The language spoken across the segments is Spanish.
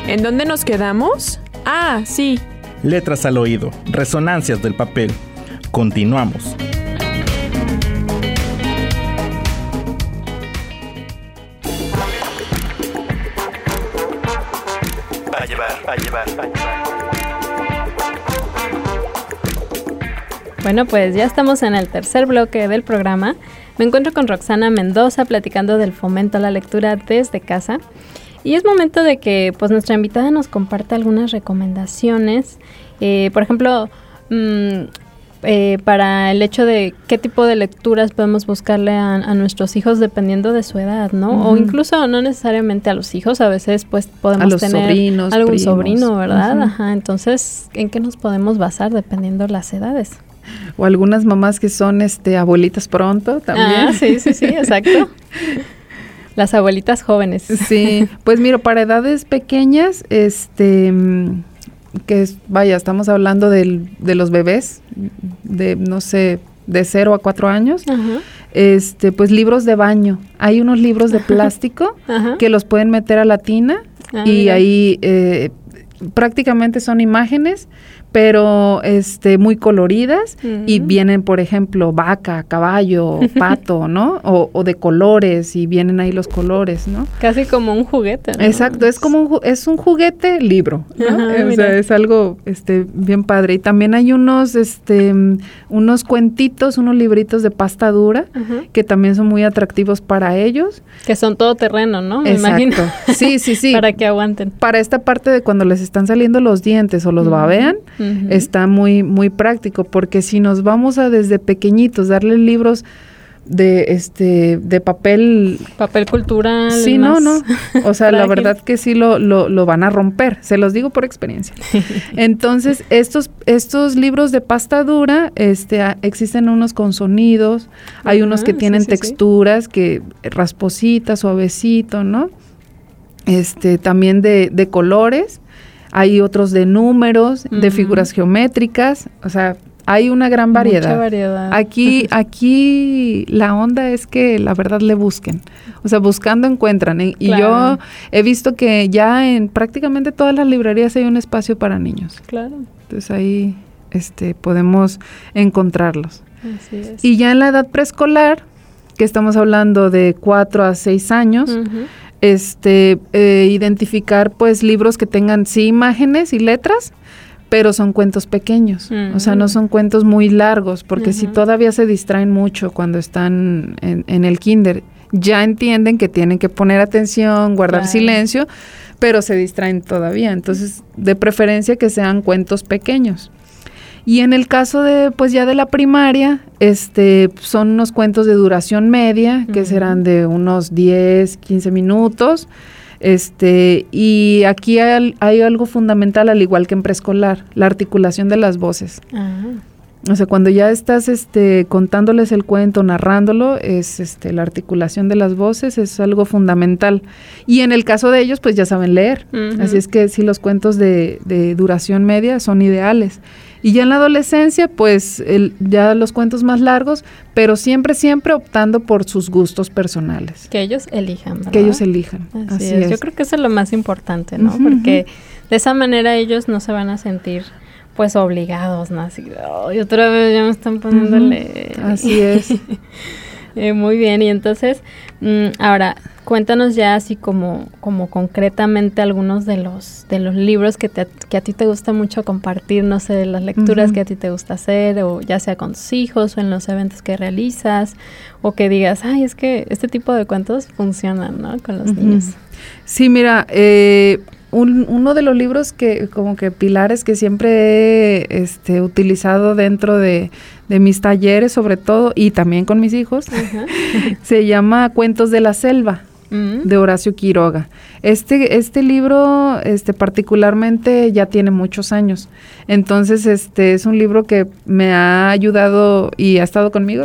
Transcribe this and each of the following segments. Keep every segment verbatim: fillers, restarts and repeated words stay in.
¿En dónde nos quedamos? Ah, sí. Letras al oído, resonancias del papel. Continuamos. Va a llevar, va a llevar, va a llevar. Bueno, pues ya estamos en el tercer bloque del programa. Me encuentro con Roxana Mendoza platicando del fomento a la lectura desde casa. Y es momento de que pues nuestra invitada nos comparta algunas recomendaciones. Eh, por ejemplo, mmm, eh, para el hecho de qué tipo de lecturas podemos buscarle a, a nuestros hijos dependiendo de su edad, ¿no? Uh-huh. O incluso no necesariamente a los hijos, a veces pues podemos a los tener sobrinos, algún primos. sobrino, ¿verdad? Uh-huh. Ajá, entonces, ¿en qué nos podemos basar dependiendo las edades? O algunas mamás que son este abuelitas pronto también. Ah, sí, sí, sí, exacto. Las abuelitas jóvenes. Sí, pues mira, para edades pequeñas, este, que es, vaya, estamos hablando del, de los bebés, de, no sé, de cero a cuatro años, uh-huh. este, pues libros de baño. Hay unos libros de plástico uh-huh. que los pueden meter a la tina ah, y mira. ahí eh, prácticamente son imágenes, pero este muy coloridas uh-huh. y vienen, por ejemplo, vaca, caballo, pato, ¿no? O, o de colores y vienen ahí los colores, ¿no? Casi como un juguete, ¿no? Exacto, es como un, es un juguete libro, ¿no? Uh-huh, o sea, es algo este bien padre. Y también hay unos este unos cuentitos, unos libritos de pasta dura uh-huh. que también son muy atractivos para ellos. Que son todo terreno, ¿no? Me Exacto. imagino. Sí, sí, sí. Para que aguanten. Para esta parte de cuando les están saliendo los dientes o los uh-huh. babean, Uh-huh. está muy muy práctico, porque si nos vamos a desde pequeñitos darle libros de este de papel papel cultural, sí no no o sea la verdad que sí lo, lo lo van a romper, se los digo por experiencia. Entonces estos estos libros de pasta dura este a, existen unos con sonidos, hay uh-huh, unos que tienen sí, sí, texturas sí. que raspositas, suavecito, no este también de de colores. Hay otros de números, uh-huh. de figuras geométricas, o sea, hay una gran variedad. Mucha variedad. Aquí, aquí la onda es que la verdad le busquen. O sea, buscando encuentran. ¿eh? Y claro. yo he visto que ya en prácticamente todas las librerías hay un espacio para niños. Claro. Entonces ahí este, podemos encontrarlos. Así es. Y ya en la edad preescolar, que estamos hablando de cuatro a seis años, uh-huh. este eh, identificar pues libros que tengan sí imágenes y letras, pero son cuentos pequeños, uh-huh. o sea, no son cuentos muy largos, porque uh-huh. si todavía se distraen mucho cuando están en, en el kinder, ya entienden que tienen que poner atención, guardar claro. silencio, pero se distraen todavía, entonces de preferencia que sean cuentos pequeños. Y en el caso de, pues ya de la primaria, este, son unos cuentos de duración media, que uh-huh. serán de unos diez, quince minutos, este, y aquí hay, hay algo fundamental, al igual que en preescolar, la articulación de las voces. Uh-huh. O sea, cuando ya estás, este, contándoles el cuento, narrándolo, es, este, la articulación de las voces es algo fundamental. Y en el caso de ellos, pues ya saben leer, uh-huh. así es que sí, los cuentos de, de duración media son ideales. Y ya en la adolescencia, pues el, ya los cuentos más largos, pero siempre, siempre optando por sus gustos personales. Que ellos elijan, ¿verdad? Que ellos elijan, así, así es. es. Yo creo que eso es lo más importante, ¿no? Uh-huh. Porque de esa manera ellos no se van a sentir, pues, obligados, ¿no? Así, oh, y otra vez ya me están poniéndole... Uh-huh. Así es. eh, muy bien, y entonces, mmm, ahora... Cuéntanos ya así como, como concretamente algunos de los de los libros que, te, que a ti te gusta mucho compartir, no sé, de las lecturas uh-huh. que a ti te gusta hacer, o ya sea con tus hijos o en los eventos que realizas, o que digas, ay, es que este tipo de cuentos funcionan, ¿no? Con los uh-huh. niños. Sí, mira, eh, un, uno de los libros que como que pilares que siempre he este, utilizado dentro de, de mis talleres, sobre todo, y también con mis hijos, uh-huh. se llama Cuentos de la Selva. Uh-huh. De Horacio Quiroga. Este este libro este particularmente ya tiene muchos años. Entonces, este es un libro que me ha ayudado y ha estado conmigo.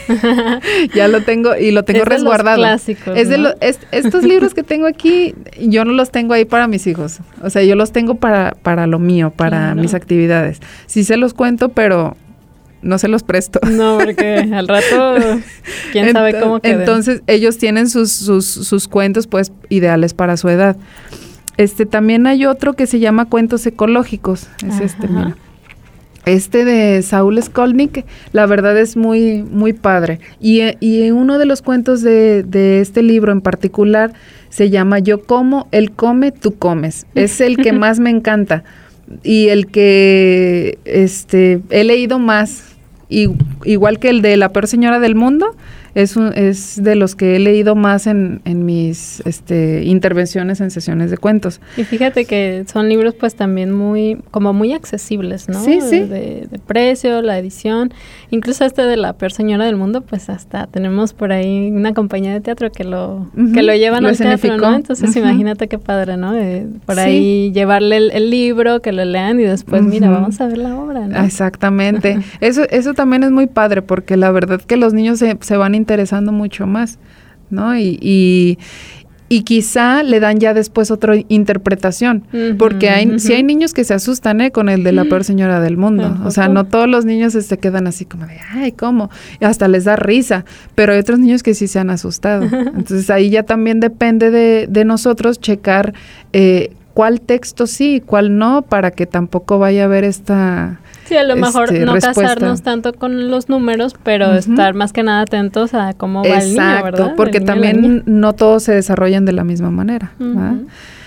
Ya lo tengo y lo tengo es resguardado. De los clásicos, es ¿no? de los es, estos libros que tengo aquí, yo no los tengo ahí para mis hijos. O sea, yo los tengo para para lo mío, para claro. mis actividades. Sí se los cuento, pero no se los presto. No, porque al rato, quién sabe Ent- cómo queden. Entonces, ellos tienen sus, sus, sus cuentos, pues, ideales para su edad. Este, también hay otro que se llama Cuentos Ecológicos. Es Ajá. este, mira. Este de Saúl Skolnick, la verdad es muy, muy padre. Y, y uno de los cuentos de, de este libro en particular se llama Yo como, él come, tú comes. Es el que más me encanta y el que este, he leído más. Y, igual que el de La Peor Señora del Mundo, es, un, es de los que he leído más en, en mis este, intervenciones en sesiones de cuentos. Y fíjate que son libros pues también muy, como muy accesibles, ¿no? Sí, sí. De, de precio, la edición, incluso este de La Peor Señora del Mundo, pues hasta tenemos por ahí una compañía de teatro que lo, uh-huh. que lo llevan lo al teatro, escenificó. ¿no? Entonces uh-huh. imagínate qué padre, ¿no? Eh, por sí. ahí llevarle el, el libro, que lo lean y después, uh-huh. mira, vamos a ver la obra, ¿no? Exactamente. eso, eso también es muy padre porque la verdad que los niños se, se van interesando mucho más, ¿no? Y, y, y quizá le dan ya después otra interpretación, uh-huh, porque hay, uh-huh. sí hay niños que se asustan, ¿eh? Con el de La Peor Señora del Mundo. O sea, no todos los niños se este, quedan así como de, ay, ¿cómo? Y hasta les da risa, pero hay otros niños que sí se han asustado. Entonces ahí ya también depende de, de nosotros checar eh, cuál texto sí y cuál no, para que tampoco vaya a haber esta... Sí, a lo mejor este, no respuesta. casarnos tanto con los números, pero uh-huh. estar más que nada atentos a cómo va Exacto, el niño, ¿verdad? Exacto, porque también no todos se desarrollan de la misma manera, uh-huh. ¿verdad?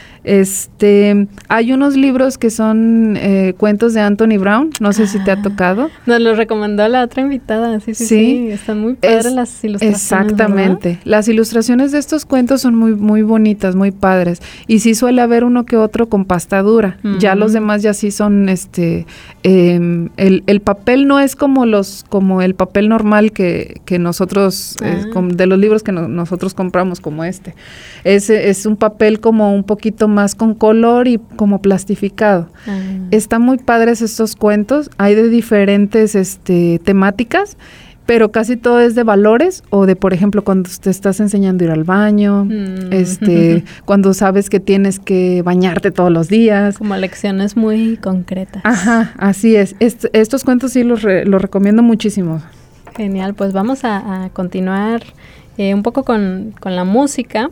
Este, hay unos libros que son eh, cuentos de Anthony Brown, no sé ah, si te ha tocado. Nos lo recomendó la otra invitada, sí, sí, sí, sí. Están muy padres es, las ilustraciones. Exactamente, ¿verdad? Las ilustraciones de estos cuentos son muy, muy bonitas, muy padres, y sí suele haber uno que otro con pasta dura, uh-huh. ya los demás ya sí son, este, eh, el, el papel no es como los, como el papel normal que, que nosotros, ah. eh, com, de los libros que no, nosotros compramos como este, es, es un papel como un poquito más con color y como plastificado. Ah. Están muy padres estos cuentos, hay de diferentes este, temáticas, pero casi todo es de valores o de, por ejemplo, cuando te estás enseñando a ir al baño, mm. este, cuando sabes que tienes que bañarte todos los días. Como lecciones muy concretas. Ajá, así es. Est- estos cuentos sí los, re- los recomiendo muchísimo. Genial, pues vamos a, a continuar eh, un poco con, con la música.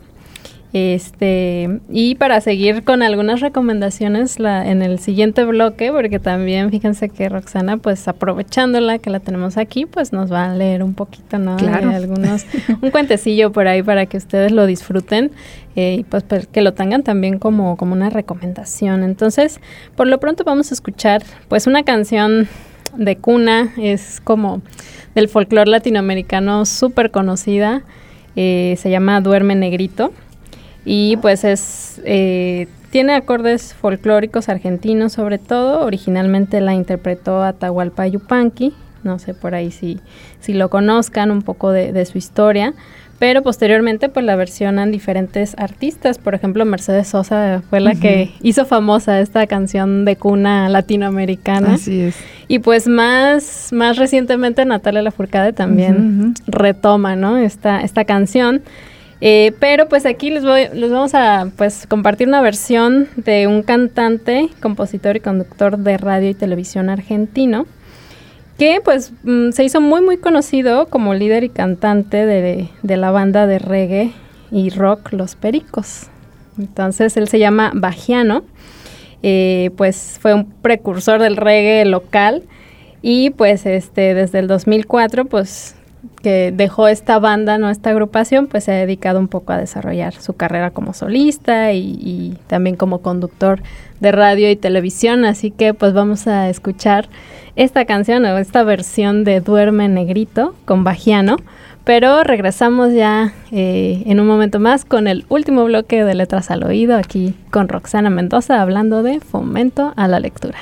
Este, y para seguir con algunas recomendaciones la, en el siguiente bloque, porque también fíjense que Roxana, pues aprovechándola que la tenemos aquí, pues nos va a leer un poquito, ¿no? Claro. De algunos, un cuentecillo por ahí para que ustedes lo disfruten eh, y pues, pues que lo tengan también como, como una recomendación. Entonces, por lo pronto vamos a escuchar pues una canción de cuna, es como del folclore latinoamericano súper conocida, eh, se llama Duerme Negrito. Y pues es eh, tiene acordes folclóricos argentinos sobre todo. Originalmente la interpretó Atahualpa Yupanqui. No sé por ahí si, si lo conozcan un poco de, de su historia. Pero posteriormente pues la versionan diferentes artistas. Por ejemplo, Mercedes Sosa fue la uh-huh. que hizo famosa esta canción de cuna latinoamericana. Así es. Y pues más, más recientemente Natalia Lafourcade también uh-huh. retoma, ¿no? esta, esta canción. Eh, pero pues aquí les voy, les vamos a pues compartir una versión de un cantante, compositor y conductor de radio y televisión argentino que pues mm, se hizo muy muy conocido como líder y cantante de, de la banda de reggae y rock Los Pericos. Entonces él se llama Bahiano, eh, pues fue un precursor del reggae local y pues este desde el dos mil cuatro pues que dejó esta banda, no esta agrupación, pues se ha dedicado un poco a desarrollar su carrera como solista y, y también como conductor de radio y televisión, así que pues vamos a escuchar esta canción o esta versión de Duerme Negrito con Bahiano, pero regresamos ya eh, en un momento más con el último bloque de Letras al Oído, aquí con Roxana Mendoza hablando de fomento a la lectura.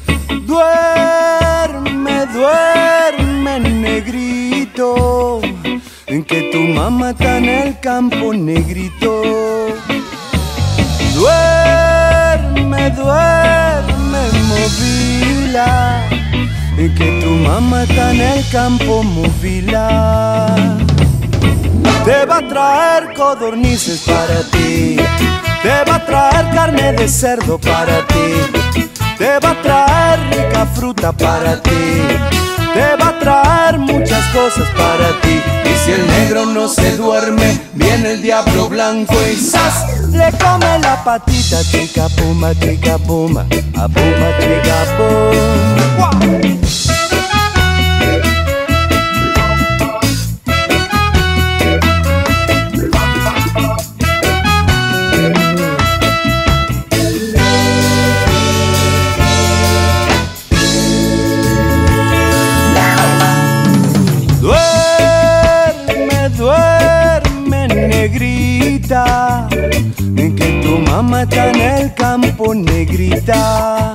Duerme, duerme, negrito, en que tu mamá está en el campo, negrito. Duerme, duerme, movila, en que tu mamá está en el campo, movila. Te va a traer codornices para ti, te va a traer carne de cerdo para ti, te va a traer rica fruta para ti, te va a traer muchas cosas para ti. Y si si el negro no se duerme, viene el diablo blanco y ¡zas! Le come la patita, chica puma, chica puma, a puma, chica puma. Que tu mamá está en el campo, negrita.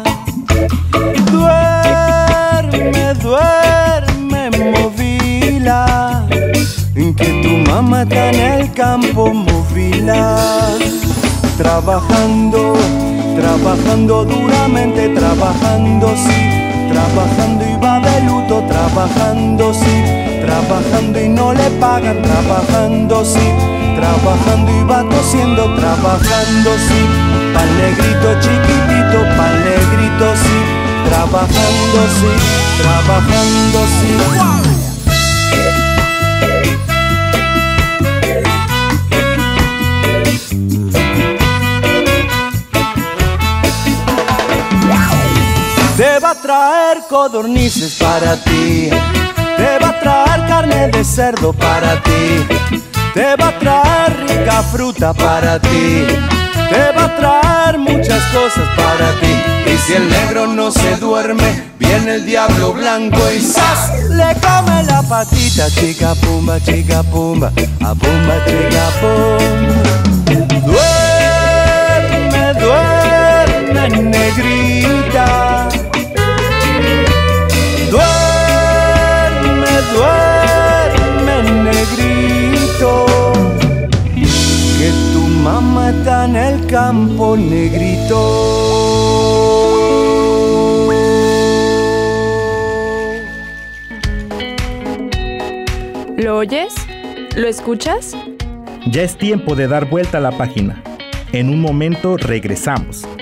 Duerme, duerme, movila. Que tu mamá está en el campo, movila. Trabajando, trabajando duramente, trabajando, sí. Trabajando y va de luto, trabajando, sí. Trabajando y no le pagan, trabajando, sí. Trabajando y va tosiendo, trabajando, sí. Pa'l negrito chiquitito, pa'l negrito, sí. Trabajando, sí, trabajando, sí. Te va a traer codornices para ti. Te va a traer carne de cerdo para ti. Te va a traer rica fruta para ti. Te va a traer muchas cosas para ti. Y si el negro no se duerme, viene el diablo blanco y ¡zas! Le come la patita, chica pumba, chica pumba, a pumba, chica pumba. Duerme, duerme, negrita. Duerme, duerme, negrito. Que tu mamá está en el campo, negrito. ¿Lo oyes? ¿Lo escuchas? Ya es tiempo de dar vuelta a la página. En un momento regresamos.